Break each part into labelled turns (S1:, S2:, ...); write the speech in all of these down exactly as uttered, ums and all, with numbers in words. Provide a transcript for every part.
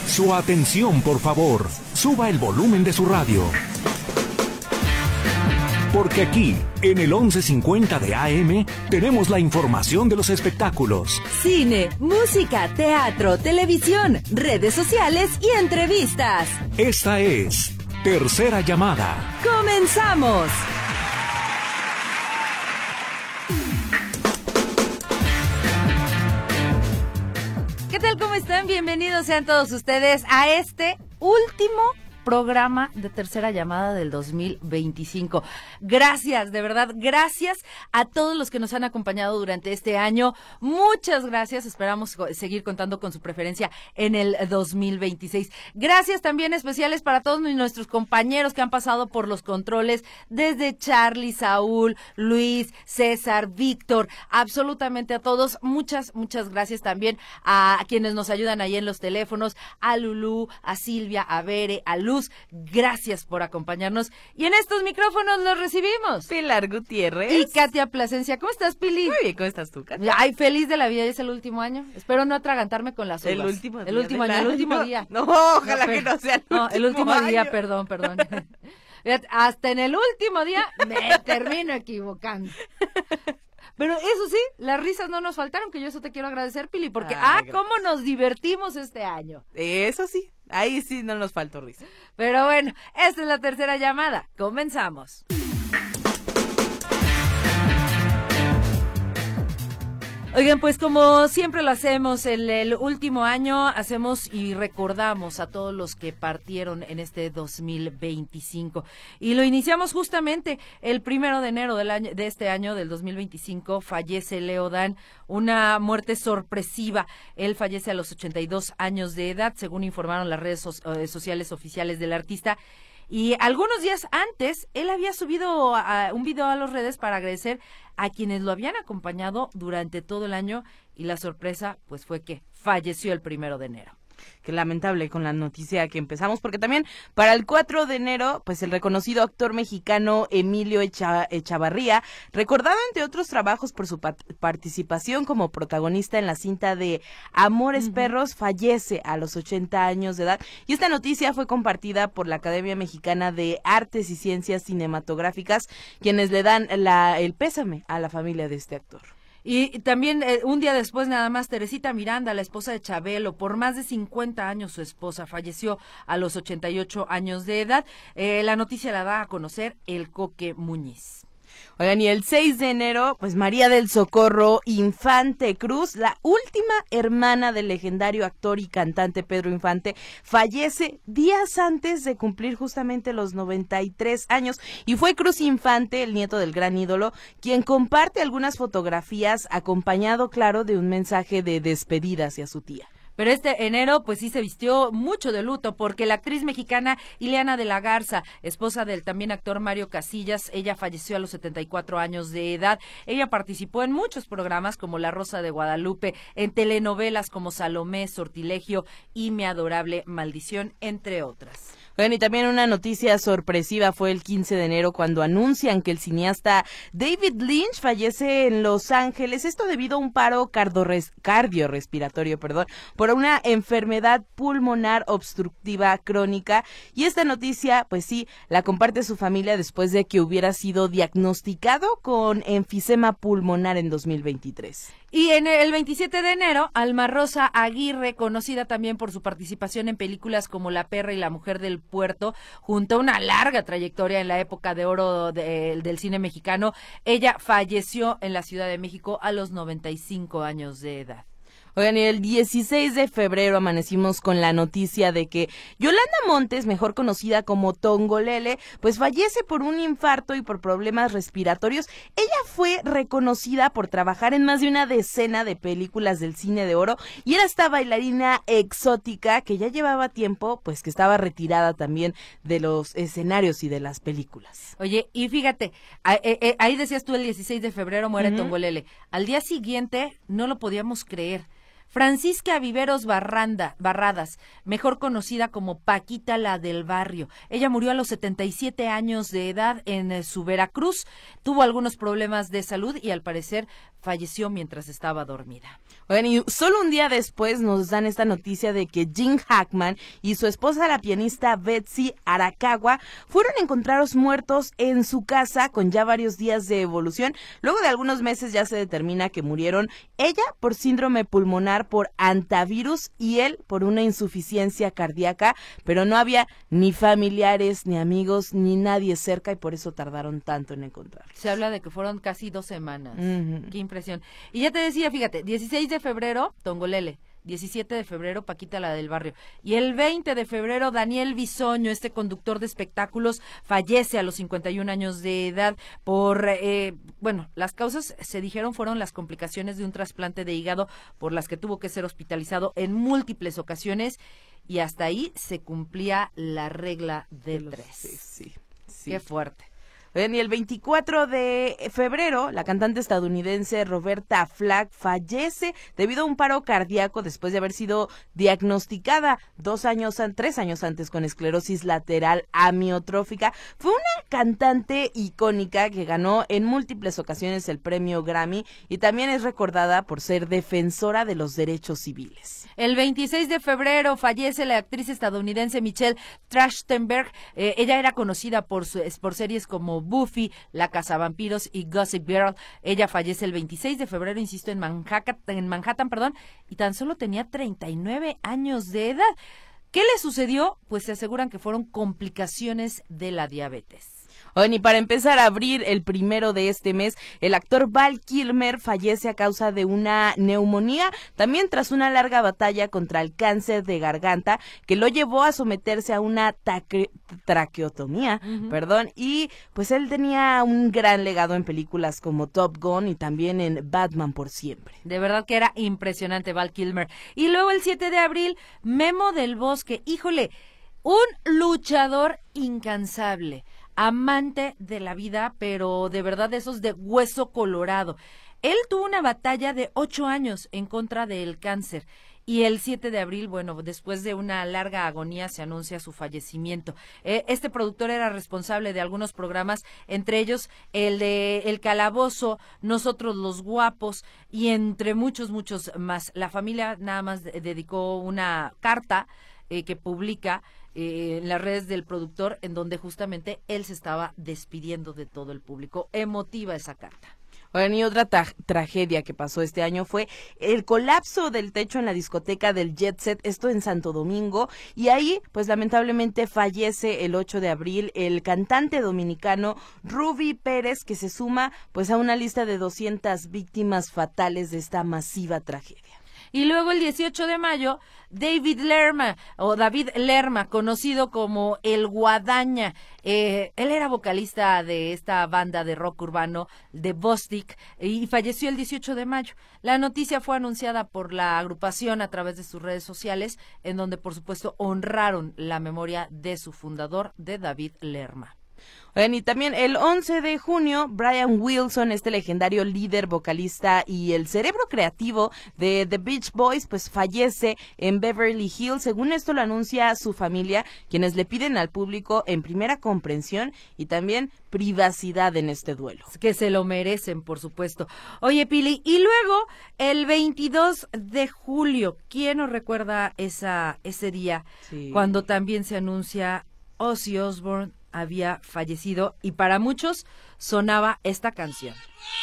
S1: Su atención, por favor. Suba el volumen de su radio. Porque aquí, en el once cincuenta de A M, tenemos la información de los espectáculos.
S2: Cine, música, teatro, televisión, redes sociales y entrevistas.
S1: Esta es Tercera Llamada.
S2: ¡Comenzamos! ¿Qué tal? ¿Cómo están? Bienvenidos sean todos ustedes a este último programa de Tercera Llamada del dos mil veinticinco. Gracias, de verdad, gracias a todos los que nos han acompañado durante este año. Muchas gracias, esperamos seguir contando con su preferencia en el dos mil veintiséis. Gracias también especiales para todos nuestros compañeros que han pasado por los controles, desde Charlie, Saúl, Luis, César, Víctor, absolutamente a todos. Muchas, muchas gracias también a quienes nos ayudan ahí en los teléfonos, a Lulú, a Silvia, a Bere, a Luz. Gracias por acompañarnos. Y en estos micrófonos los recibimos
S3: Pilar Gutiérrez
S2: y Katia Plasencia. ¿Cómo estás, Pili?
S3: Muy bien, ¿cómo estás tú, Katia?
S2: Ay, feliz de la vida, es el último año. Espero no atragantarme con las uvas.
S3: El último día.
S2: El último año, el último día.
S3: No, ojalá no, que no sea el
S2: no,
S3: último
S2: el último
S3: año.
S2: día, perdón, perdón. Hasta en el último día me termino equivocando. Pero eso sí, las risas no nos faltaron, que yo eso te quiero agradecer, Pili, porque, ah, ah cómo nos divertimos este año.
S3: Eso sí, ahí sí no nos faltó risa.
S2: Pero bueno, esta es la tercera llamada. Comenzamos. Oigan, pues como siempre lo hacemos en el último año, hacemos y recordamos a todos los que partieron en este dos mil veinticinco. Y lo iniciamos justamente el primero de enero del año, de este año, del dos mil veinticinco, fallece Leo Dan, una muerte sorpresiva. Él fallece a los ochenta y dos años de edad, según informaron las redes so- sociales oficiales del artista. Y algunos días antes, él había subido a, a un video a las redes para agradecer a quienes lo habían acompañado durante todo el año, y la sorpresa pues fue que falleció el primero de enero.
S3: Qué lamentable con la noticia que empezamos, porque también para el cuatro de enero, pues el reconocido actor mexicano Emilio Echa, Echavarría, recordado entre otros trabajos por su pat- participación como protagonista en la cinta de Amores uh-huh. Perros, fallece a los ochenta años de edad. Y esta noticia fue compartida por la Academia Mexicana de Artes y Ciencias Cinematográficas, quienes le dan la, el pésame a la familia de este actor.
S2: Y también eh, un día después nada más, Teresita Miranda, la esposa de Chabelo, por más de cincuenta años su esposa, falleció a los ochenta y ocho años de edad. Eh, la noticia la da a conocer el Coque Muñiz.
S3: Oigan, y el seis de enero, pues María del Socorro Infante Cruz, la última hermana del legendario actor y cantante Pedro Infante, fallece días antes de cumplir justamente los noventa y tres años. Y fue Cruz Infante, el nieto del gran ídolo, quien comparte algunas fotografías acompañado, claro, de un mensaje de despedida hacia su tía.
S2: Pero este enero, pues sí se vistió mucho de luto, porque la actriz mexicana Ileana de la Garza, esposa del también actor Mario Casillas, ella falleció a los setenta y cuatro años de edad. Ella participó en muchos programas como La Rosa de Guadalupe, en telenovelas como Salomé, Sortilegio y Mi Adorable Maldición, entre otras.
S3: Bueno, y también una noticia sorpresiva fue el quince de enero cuando anuncian que el cineasta David Lynch fallece en Los Ángeles, esto debido a un paro cardiores- cardiorrespiratorio, perdón, por una enfermedad pulmonar obstructiva crónica. Y esta noticia, pues sí, la comparte su familia después de que hubiera sido diagnosticado con enfisema pulmonar en dos mil veintitrés.
S2: Y en el veintisiete de enero, Alma Rosa Aguirre, conocida también por su participación en películas como La Perra y La Mujer del Puerto, junto a una larga trayectoria en la época de oro de, del cine mexicano, ella falleció en la Ciudad de México a los noventa y cinco años de edad.
S3: Oigan, y el dieciséis de febrero amanecimos con la noticia de que Yolanda Montes, mejor conocida como Tongolele, pues fallece por un infarto y por problemas respiratorios. Ella fue reconocida por trabajar en más de una decena de películas del cine de oro y era esta bailarina exótica que ya llevaba tiempo, pues que estaba retirada también de los escenarios y de las películas.
S2: Oye, y fíjate, ahí decías tú el dieciséis de febrero muere uh-huh. Tongolele. Al día siguiente no lo podíamos creer. Francisca Viveros Barranda, Barradas, mejor conocida como Paquita la del barrio. Ella murió a los setenta y siete años de edad en eh, su Veracruz. Tuvo algunos problemas de salud y al parecer falleció mientras estaba dormida.
S3: Bueno, y solo un día después nos dan esta noticia de que Gene Hackman y su esposa, la pianista Betsy Arakawa, fueron encontrados muertos en su casa con ya varios días de evolución. Luego de algunos meses ya se determina que murieron ella por síndrome pulmonar por antivirus y él por una insuficiencia cardíaca, pero no había ni familiares, ni amigos, ni nadie cerca y por eso tardaron tanto en encontrar.
S2: Se habla de que fueron casi dos semanas.
S3: Uh-huh.
S2: Qué impresión. Y ya te decía, fíjate, dieciséis de febrero, Tongolele. diecisiete de febrero, Paquita la del barrio. Y el veinte de febrero, Daniel Bisoño, este conductor de espectáculos, fallece a los cincuenta y un años de edad por, eh, bueno, las causas se dijeron fueron las complicaciones de un trasplante de hígado por las que tuvo que ser hospitalizado en múltiples ocasiones y hasta ahí se cumplía la regla de, de los, tres.
S3: Sí, sí, sí.
S2: Qué fuerte.
S3: Bien, y el veinticuatro de febrero, la cantante estadounidense Roberta Flack fallece debido a un paro cardíaco después de haber sido diagnosticada dos años, tres años antes con esclerosis lateral amiotrófica. Fue una cantante icónica que ganó en múltiples ocasiones el premio Grammy y también es recordada por ser defensora de los derechos civiles.
S2: El veintiséis de febrero fallece la actriz estadounidense Michelle Trachtenberg. Eh, ella era conocida por, su, por series como Buffy, La Cazavampiros y Gossip Girl. Ella fallece el veintiséis de febrero, insisto, en Manhattan, en Manhattan, perdón, y tan solo tenía treinta y nueve años de edad. ¿Qué le sucedió? Pues se aseguran que fueron complicaciones de la diabetes.
S3: Bueno, y para empezar a abrir el primero de este mes, el actor Val Kilmer fallece a causa de una neumonía, también tras una larga batalla contra el cáncer de garganta que lo llevó a someterse a una taque- traqueotomía, uh-huh. perdón, y pues él tenía un gran legado en películas como Top Gun y también en Batman por siempre.
S2: De verdad que era impresionante Val Kilmer. Y luego el siete de abril, Memo del Bosque, híjole, un luchador incansable, amante de la vida, pero de verdad de esos de hueso colorado. Él tuvo una batalla de ocho años en contra del cáncer y el siete de abril, bueno, después de una larga agonía se anuncia su fallecimiento. Eh, este productor era responsable de algunos programas, entre ellos el de El Calabozo, Nosotros los Guapos y entre muchos, muchos más. La familia nada más de- dedicó una carta eh, que publica Eh, en las redes del productor, en donde justamente él se estaba despidiendo de todo el público. Emotiva esa carta.
S3: Bueno, y otra tra- tragedia que pasó este año fue el colapso del techo en la discoteca del Jet Set, esto en Santo Domingo, y ahí, pues lamentablemente fallece el ocho de abril el cantante dominicano Ruby Pérez, que se suma pues a una lista de doscientas víctimas fatales de esta masiva tragedia.
S2: Y luego el dieciocho de mayo, David Lerma, o David Lerma, conocido como El Guadaña. Eh, él era vocalista de esta banda de rock urbano, de Bostik, y falleció el dieciocho de mayo. La noticia fue anunciada por la agrupación a través de sus redes sociales, en donde, por supuesto, honraron la memoria de su fundador, de David Lerma.
S3: Bueno, y también el once de junio, Brian Wilson, este legendario líder, vocalista y el cerebro creativo de The Beach Boys, pues fallece en Beverly Hills. Según esto lo anuncia su familia, quienes le piden al público en primera comprensión y también privacidad en este duelo.
S2: Que se lo merecen, por supuesto. Oye, Pili, y luego el veintidós de julio, ¿quién nos recuerda esa ese día?
S3: Sí.
S2: Cuando también se anuncia Ozzy Osbourne había fallecido y para muchos sonaba esta canción.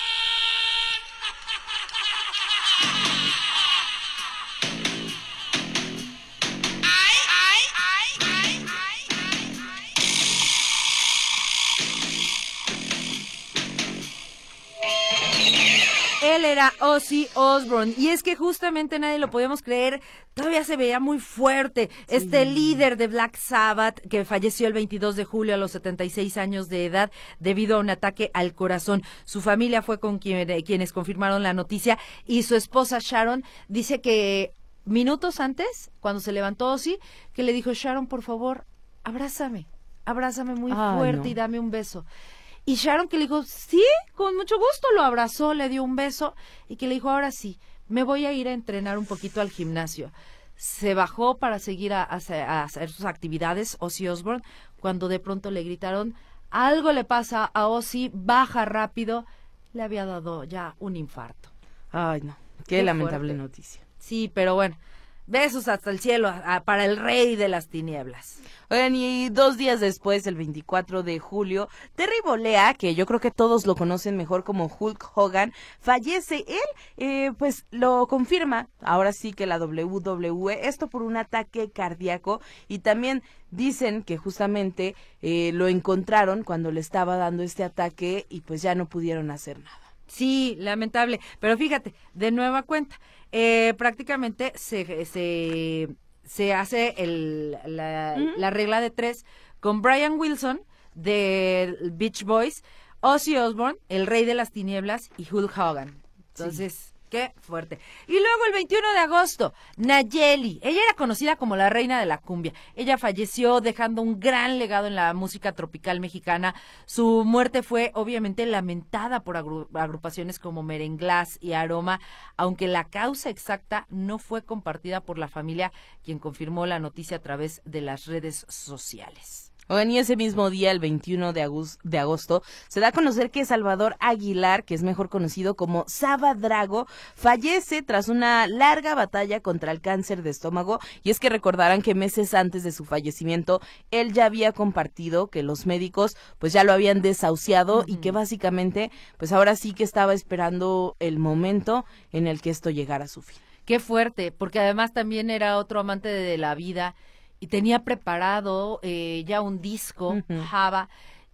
S2: Él era Ozzy Osbourne y es que justamente nadie lo podíamos creer, todavía se veía muy fuerte, sí. Este líder de Black Sabbath que falleció el veintidós de julio a los setenta y seis años de edad debido a un ataque al corazón. Su familia fue con quien, eh, quienes confirmaron la noticia y su esposa Sharon dice que minutos antes, cuando se levantó Ozzy, que le dijo: Sharon, por favor, abrázame, abrázame muy
S3: ah,
S2: fuerte
S3: no.
S2: y dame un beso. Y Sharon que le dijo, sí, con mucho gusto, lo abrazó, le dio un beso y que le dijo, ahora sí, me voy a ir a entrenar un poquito al gimnasio. Se bajó para seguir a, a, a hacer sus actividades, Ozzy Osbourne, cuando de pronto le gritaron, algo le pasa a Ozzy, baja rápido, le había dado ya un infarto.
S3: Ay, no, qué, qué lamentable fuerte. Noticia.
S2: Sí, pero bueno, besos hasta el cielo a, a, para el rey de las tinieblas.
S3: Oigan, y dos días después, el veinticuatro de julio, Terry Bollea, que yo creo que todos lo conocen mejor como Hulk Hogan, fallece. Él, eh, pues, lo confirma, ahora sí que la doble u doble u E, esto por un ataque cardíaco, y también dicen que justamente eh, lo encontraron cuando le estaba dando este ataque y pues ya no pudieron hacer nada.
S2: Sí, lamentable, pero fíjate, de nueva cuenta, eh, prácticamente se... se... se hace el, la, uh-huh. la regla de tres con Brian Wilson de Beach Boys, Ozzy Osbourne, el rey de las tinieblas, y Hulk Hogan. Entonces, sí. Qué fuerte. Y luego el veintiuno de agosto, Nayeli. Ella era conocida como la reina de la cumbia. Ella falleció dejando un gran legado en la música tropical mexicana. Su muerte fue obviamente lamentada por agru- agrupaciones como Merenglás y Aroma, aunque la causa exacta no fue compartida por la familia, quien confirmó la noticia a través de las redes sociales.
S3: Oigan, y ese mismo día, el veintiuno de agosto, se da a conocer que Salvador Aguilar, que es mejor conocido como Saba Drago, fallece tras una larga batalla contra el cáncer de estómago. Y es que recordarán que meses antes de su fallecimiento, él ya había compartido que los médicos pues ya lo habían desahuciado, uh-huh. y que básicamente pues ahora sí que estaba esperando el momento en el que esto llegara a su fin.
S2: Qué fuerte, porque además también era otro amante de la vida. Y tenía preparado eh, ya un disco, uh-huh. Java,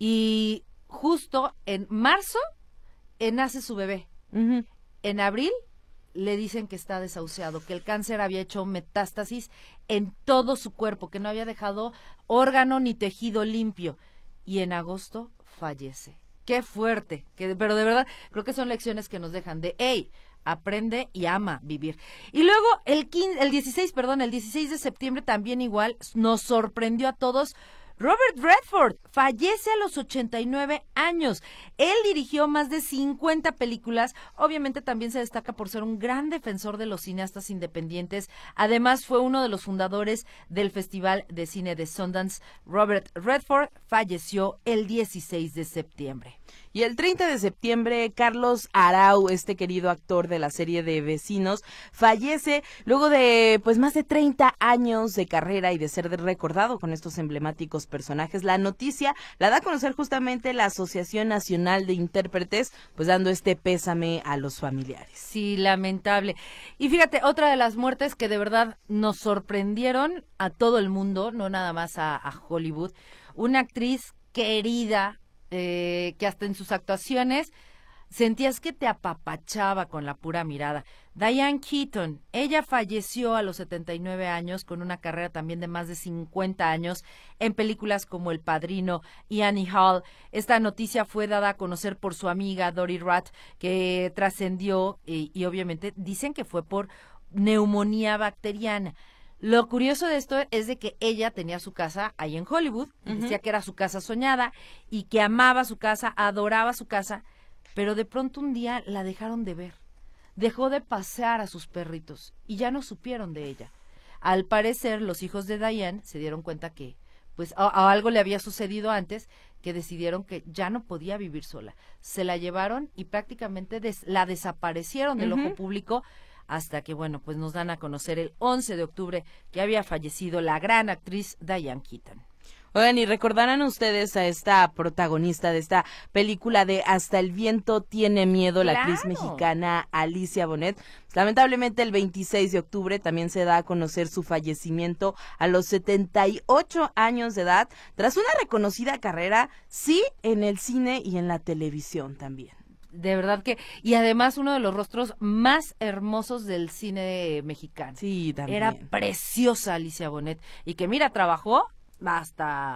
S2: y justo en marzo eh, nace su bebé. Uh-huh. En abril le dicen que está desahuciado, que el cáncer había hecho metástasis en todo su cuerpo, que no había dejado órgano ni tejido limpio. Y en agosto fallece. Qué fuerte, que, pero de verdad creo que son lecciones que nos dejan de, hey, aprende y ama vivir. Y luego el quince, el dieciséis, perdón, el dieciséis de septiembre también igual nos sorprendió a todos. Robert Redford fallece a los ochenta y nueve años. Él dirigió más de cincuenta películas. Obviamente también se destaca por ser un gran defensor de los cineastas independientes. Además fue uno de los fundadores del Festival de Cine de Sundance. Robert Redford falleció el dieciséis de septiembre.
S3: Y el treinta de septiembre, Carlos Arau, este querido actor de la serie de Vecinos, fallece luego de pues más de treinta años de carrera y de ser recordado con estos emblemáticos personajes. La noticia la da a conocer justamente la Asociación Nacional de Intérpretes, pues dando este pésame a los familiares.
S2: Sí, lamentable. Y fíjate, otra de las muertes que de verdad nos sorprendieron a todo el mundo, no nada más a, a Hollywood, una actriz querida, Eh, que hasta en sus actuaciones sentías que te apapachaba con la pura mirada. Diane Keaton, ella falleció a los setenta y nueve años con una carrera también de más de cincuenta años en películas como El Padrino y Annie Hall. Esta noticia fue dada a conocer por su amiga Dori Rath, que trascendió y, y obviamente dicen que fue por neumonía bacteriana. Lo curioso de esto es de que ella tenía su casa ahí en Hollywood, uh-huh. decía que era su casa soñada y que amaba su casa, adoraba su casa, pero de pronto un día la dejaron de ver. Dejó de pasear a sus perritos y ya no supieron de ella. Al parecer, los hijos de Diane se dieron cuenta que pues a, a algo le había sucedido antes, que decidieron que ya no podía vivir sola. Se la llevaron y prácticamente des, la desaparecieron del uh-huh. ojo público, hasta que, bueno, pues nos dan a conocer el once de octubre que había fallecido la gran actriz Diane Keaton.
S3: Oigan, y recordarán ustedes a esta protagonista de esta película de Hasta el viento tiene miedo, la
S2: ¡Claro!
S3: actriz mexicana Alicia Bonet. Lamentablemente el veintiséis de octubre también se da a conocer su fallecimiento a los setenta y ocho años de edad, tras una reconocida carrera, sí, en el cine y en la televisión también.
S2: De verdad que, y además uno de los rostros más hermosos del cine mexicano.
S3: Sí, también.
S2: Era preciosa Alicia Bonet, y que mira, trabajó hasta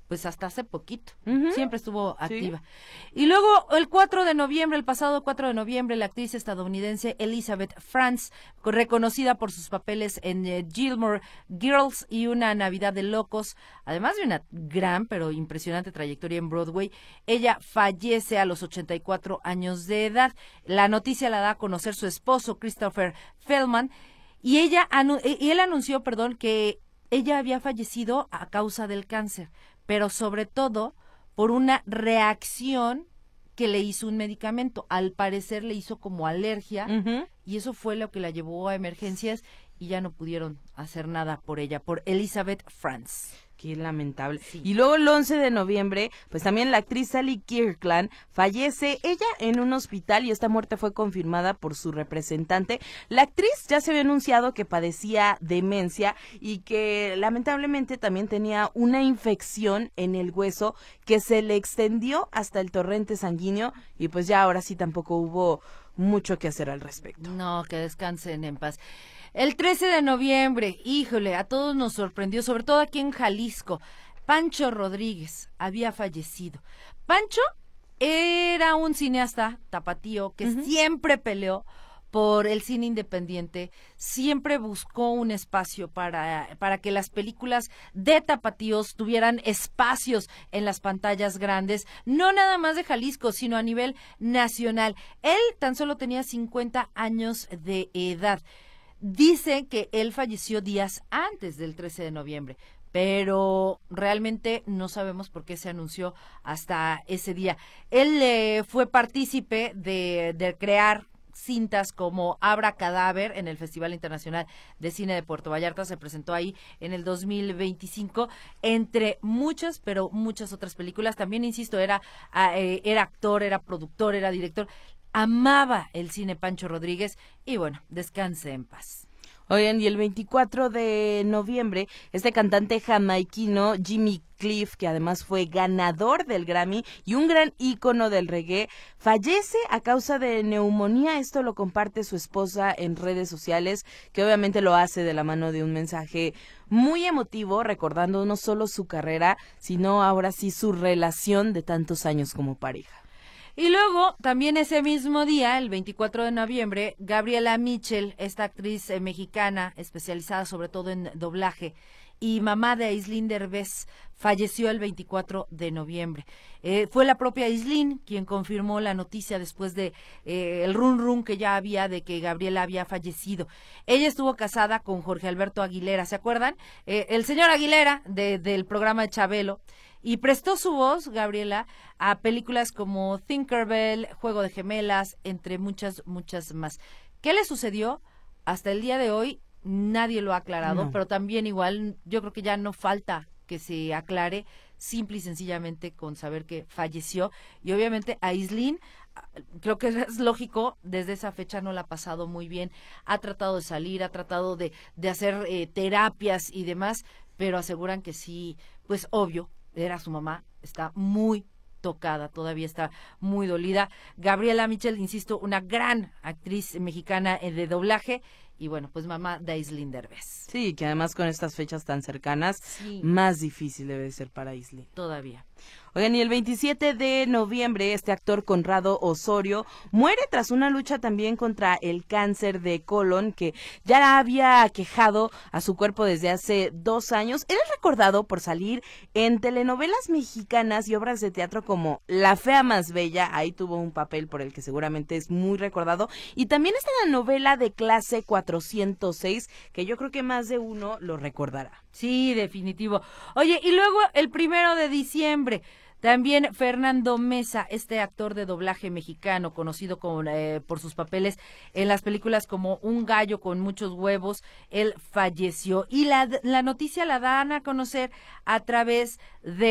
S2: pues hasta hace poquito,
S3: Uh-huh.
S2: siempre estuvo activa.
S3: Sí.
S2: Y luego el cuatro de noviembre, el pasado cuatro de noviembre, la actriz estadounidense Elizabeth France, reconocida por sus papeles en eh, Gilmore Girls y Una Navidad de Locos, además de una gran pero impresionante trayectoria en Broadway, ella fallece a los ochenta y cuatro años de edad. La noticia la da a conocer su esposo, Christopher Feldman, y ella anu- y él anunció, perdón, que ella había fallecido a causa del cáncer, pero sobre todo por una reacción que le hizo un medicamento. Al parecer le hizo como alergia,
S3: Uh-huh.
S2: y eso fue lo que la llevó a emergencias y ya no pudieron hacer nada por ella, por Elizabeth France.
S3: Qué lamentable.
S2: Sí.
S3: Y luego el once de noviembre, pues también la actriz Sally Kirkland fallece, ella en un hospital, y esta muerte fue confirmada por su representante. La actriz ya se había anunciado que padecía demencia y que lamentablemente también tenía una infección en el hueso que se le extendió hasta el torrente sanguíneo, y pues ya ahora sí tampoco hubo mucho que hacer al respecto.
S2: No, que descansen en paz. El trece de noviembre, híjole, a todos nos sorprendió, sobre todo aquí en Jalisco. Pancho Rodríguez había fallecido. Pancho era un cineasta tapatío que
S3: Uh-huh.
S2: siempre peleó por el cine independiente, siempre buscó un espacio para, para que las películas de tapatíos tuvieran espacios en las pantallas grandes, no nada más de Jalisco, sino a nivel nacional. Él tan solo tenía cincuenta años de edad. Dice que él falleció días antes del trece de noviembre, pero realmente no sabemos por qué se anunció hasta ese día. Él eh, fue partícipe de, de crear cintas como Abra Cadáver en el Festival Internacional de Cine de Puerto Vallarta, se presentó ahí en el dos mil veinticinco, entre muchas, pero muchas otras películas. También, insisto, era, eh, era actor, era productor, era director. Amaba el cine Pancho Rodríguez y bueno, descanse en paz.
S3: Oigan, y el veinticuatro de noviembre, este cantante jamaiquino Jimmy Cliff, que además fue ganador del Grammy y un gran ícono del reggae, fallece a causa de neumonía. Esto lo comparte su esposa en redes sociales, que obviamente lo hace de la mano de un mensaje muy emotivo, recordando no solo su carrera, sino ahora sí su relación de tantos años como pareja.
S2: Y luego, también ese mismo día, el veinticuatro de noviembre, Gabriela Mitchell, esta actriz eh, mexicana especializada sobre todo en doblaje y mamá de Aislinn Derbez, falleció el veinticuatro de noviembre. Eh, fue la propia Aislinn quien confirmó la noticia después de eh, el run run que ya había de que Gabriela había fallecido. Ella estuvo casada con Jorge Alberto Aguilera, ¿se acuerdan? Eh, el señor Aguilera de, del programa de Chabelo. Y prestó su voz, Gabriela, a películas como Tinkerbell, Juego de Gemelas, entre muchas, muchas más. ¿Qué le sucedió? Hasta el día de hoy nadie lo ha aclarado,
S3: No.
S2: pero también igual yo creo que ya no falta que se aclare, simple y sencillamente con saber que falleció. Y obviamente Aislinn, creo que es lógico, desde esa fecha no la ha pasado muy bien, ha tratado de salir, ha tratado de, de hacer eh, terapias y demás, pero aseguran que sí, pues obvio, era su mamá, está muy tocada, todavía está muy dolida. Gabriela Mitchell, insisto, una gran actriz mexicana eh, de doblaje, y bueno, pues mamá de Aislinn Derbez.
S3: Sí, que además con estas fechas tan cercanas,
S2: Sí.
S3: más difícil debe ser para Aislinn.
S2: Todavía.
S3: Oigan, y el veintisiete de noviembre, este actor Conrado Osorio muere tras una lucha también contra el cáncer de colon que ya había aquejado a su cuerpo desde hace dos años. Él es recordado por salir en telenovelas mexicanas y obras de teatro como La Fea Más Bella, ahí tuvo un papel por el que seguramente es muy recordado, y también está en la novela de Clase cuatrocientos seis, que yo creo que más de uno lo recordará.
S2: Sí, definitivo. Oye, y luego el primero de diciembre, también Fernando Mesa, este actor de doblaje mexicano, conocido con, eh, por sus papeles en las películas como Un gallo con muchos huevos, él falleció. Y la, la noticia la dan a conocer a través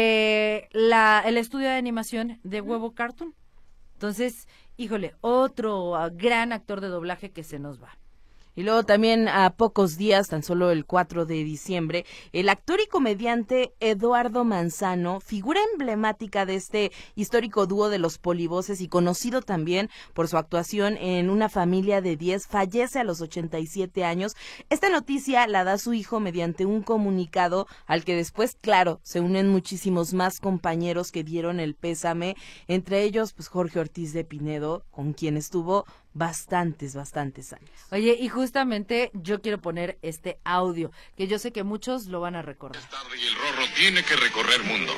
S2: de la, el estudio de animación de Huevo Cartoon. Entonces, híjole, otro uh, gran actor de doblaje que se nos va.
S3: Y luego también a pocos días, tan solo el cuatro de diciembre, el actor y comediante Eduardo Manzano, figura emblemática de este histórico dúo de los polivoces y conocido también por su actuación en Una familia de diez, fallece a los ochenta y siete años. Esta noticia la da su hijo mediante un comunicado al que después, claro, se unen muchísimos más compañeros que dieron el pésame, entre ellos pues Jorge Ortiz de Pinedo, con quien estuvo bastantes, bastantes años.
S2: Oye, y justamente yo quiero poner este audio, que yo sé que muchos lo van a recordar.
S4: Es tarde y el Rorro tiene que recorrer mundo.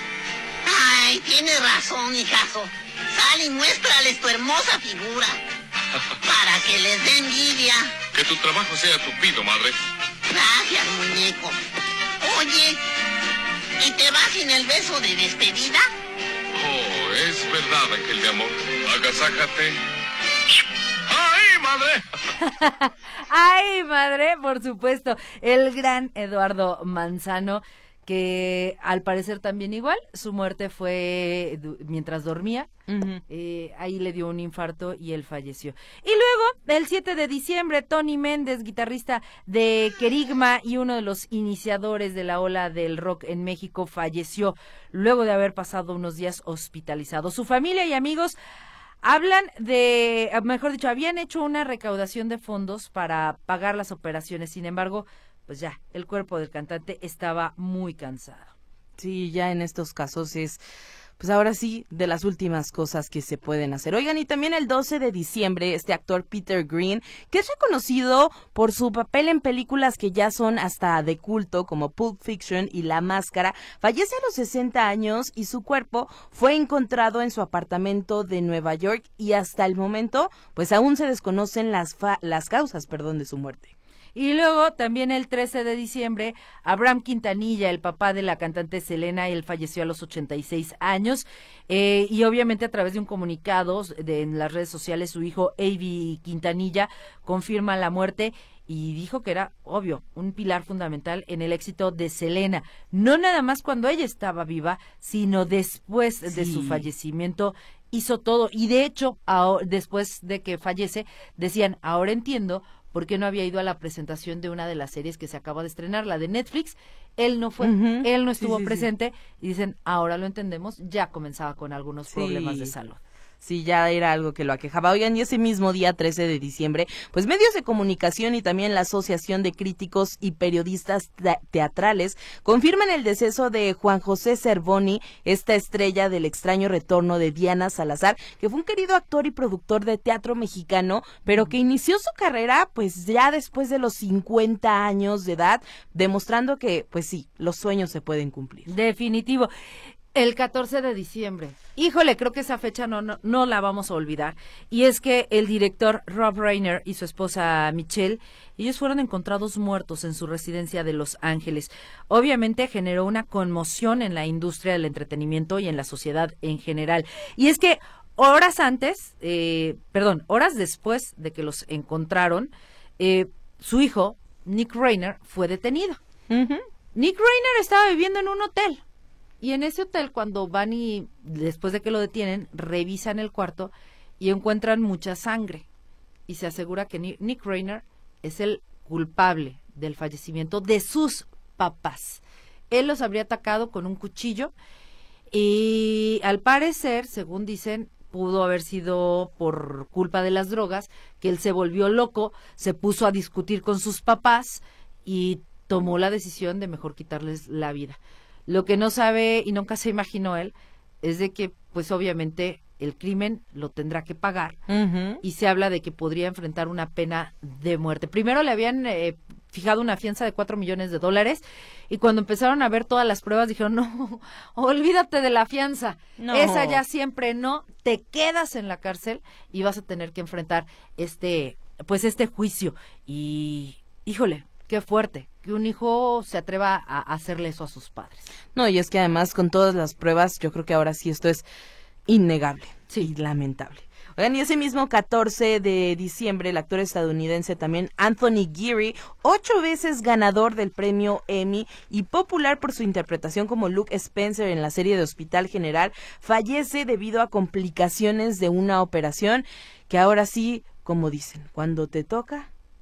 S5: Ay, tienes razón, hijazo. Sal y muéstrales tu hermosa figura, para que les dé envidia.
S4: Que tu trabajo sea tupido, madre.
S5: Gracias, muñeco. Oye, ¿y te vas sin el beso de despedida?
S4: Oh, es verdad, ángel de amor. Agasájate. ¡Ay, madre!
S2: ¡Ay, madre! Por supuesto, el gran Eduardo Manzano, que al parecer también igual, su muerte fue mientras dormía, uh-huh. eh, ahí le dio un infarto y él falleció. Y luego, el siete de diciembre, Tony Méndez, guitarrista de Querigma y uno de los iniciadores de la ola del rock en México, falleció luego de haber pasado unos días hospitalizado. Su familia y amigos hablan de, mejor dicho, habían hecho una recaudación de fondos para pagar las operaciones, sin embargo, pues ya, el cuerpo del cantante estaba muy cansado.
S3: Sí, ya en estos casos es, pues ahora sí, de las últimas cosas que se pueden hacer. Oigan, y también el doce de diciembre, este actor Peter Green, que es reconocido por su papel en películas que ya son hasta de culto, como Pulp Fiction y La Máscara, fallece a los sesenta años y su cuerpo fue encontrado en su apartamento de Nueva York y hasta el momento, pues aún se desconocen las, fa- las causas, perdón, de su muerte.
S2: Y luego también el trece de diciembre, Abraham Quintanilla, el papá de la cantante Selena, él falleció a los ochenta y seis años eh, y obviamente a través de un comunicado de, en las redes sociales su hijo Avi Quintanilla confirma la muerte y dijo que era, obvio, un pilar fundamental en el éxito de Selena, no nada más cuando ella estaba viva, sino después sí. de su fallecimiento. Hizo todo y de hecho, ahora, después de que fallece, decían, ahora entiendo por qué no había ido a la presentación de una de las series que se acaba de estrenar, la de Netflix. Él no fue, uh-huh. él no estuvo sí, sí, presente sí. y dicen, ahora lo entendemos, ya comenzaba con algunos sí. problemas de salud.
S3: Sí, ya era algo que lo aquejaba. Oigan, y ese mismo día, trece de diciembre, pues medios de comunicación y también la Asociación de Críticos y Periodistas te- Teatrales confirman el deceso de Juan José Cervoni, esta estrella del extraño retorno de Diana Salazar, que fue un querido actor y productor de teatro mexicano, pero que inició su carrera pues ya después de los cincuenta años de edad, demostrando que, pues sí, los sueños se pueden cumplir.
S2: Definitivo. El catorce de diciembre. Híjole, creo que esa fecha no, no, no la vamos a olvidar. Y es que el director Rob Reiner y su esposa Michelle, ellos fueron encontrados muertos en su residencia de Los Ángeles. Obviamente generó una conmoción en la industria del entretenimiento y en la sociedad en general. Y es que horas antes, eh, perdón, horas después de que los encontraron, eh, su hijo, Nick Reiner, fue detenido. Uh-huh. Nick Reiner estaba viviendo en un hotel. Y en ese hotel, cuando van y, después de que lo detienen, revisan el cuarto y encuentran mucha sangre. Y se asegura que Nick Reiner es el culpable del fallecimiento de sus papás. Él los habría atacado con un cuchillo y, al parecer, según dicen, pudo haber sido por culpa de las drogas, que él se volvió loco, se puso a discutir con sus papás y tomó la decisión de mejor quitarles la vida. Lo que no sabe y nunca se imaginó él es de que, pues obviamente, el crimen lo tendrá que pagar uh-huh. y se habla de que podría enfrentar una pena de muerte. Primero le habían eh, fijado una fianza de cuatro millones de dólares y cuando empezaron a ver todas las pruebas dijeron, no, olvídate de la fianza, no. Esa ya siempre no, te quedas en la cárcel y vas a tener que enfrentar este, pues este juicio. Y, híjole, qué fuerte que un hijo se atreva a hacerle eso a sus padres.
S3: No, y es que además con todas las pruebas, yo creo que ahora sí esto es innegable
S2: sí.
S3: y lamentable. Oigan, y ese mismo catorce de diciembre, el actor estadounidense también Anthony Geary, ocho veces ganador del premio Emmy y popular por su interpretación como Luke Spencer en la serie de Hospital General, fallece debido a complicaciones de una operación que ahora sí, como dicen, cuando te toca,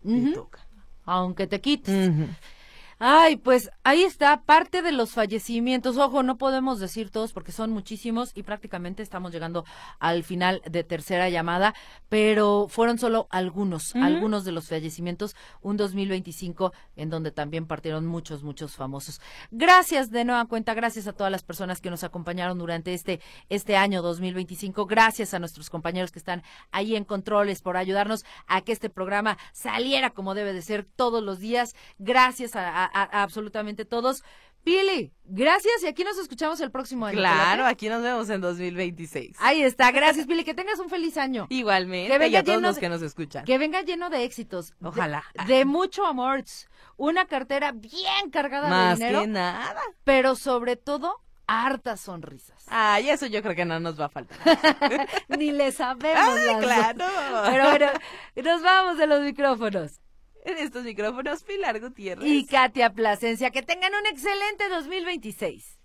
S2: Ujú.
S3: te toca.
S2: Aunque te quites.
S3: Ujú.
S2: Ay, pues ahí está parte de los fallecimientos. Ojo, no podemos decir todos porque son muchísimos y prácticamente estamos llegando al final de tercera llamada, pero fueron solo algunos,
S3: Ujú.
S2: algunos de los fallecimientos, un dos mil veinticinco en donde también partieron muchos, muchos famosos. Gracias de nueva cuenta, gracias a todas las personas que nos acompañaron durante este, este año dos mil veinticinco, gracias a nuestros compañeros que están ahí en controles por ayudarnos a que este programa saliera como debe de ser todos los días. Gracias a, a A, a absolutamente todos. Pili, gracias y aquí nos escuchamos el próximo año.
S3: Claro,
S2: ¿te late?
S3: aquí nos vemos en dos mil veintiséis.
S2: Ahí está, gracias Pili, que tengas un feliz año.
S3: Igualmente,
S2: Que venga
S3: y a todos
S2: lleno
S3: los
S2: de-
S3: que nos escuchan.
S2: Que venga lleno de éxitos. de-
S3: Ojalá.
S2: De, mucho amor, una cartera bien cargada
S3: Más
S2: de dinero,
S3: que nada.
S2: pero sobre todo hartas sonrisas.
S3: Ay, eso yo creo que no nos va a faltar.
S2: Ni le sabemos.
S3: Ah,
S2: las dos.
S3: claro.
S2: Pero bueno, nos vamos de los micrófonos.
S3: En estos micrófonos, Pilar Gutiérrez.
S2: Y Katia Plasencia, que tengan un excelente dos mil veintiséis.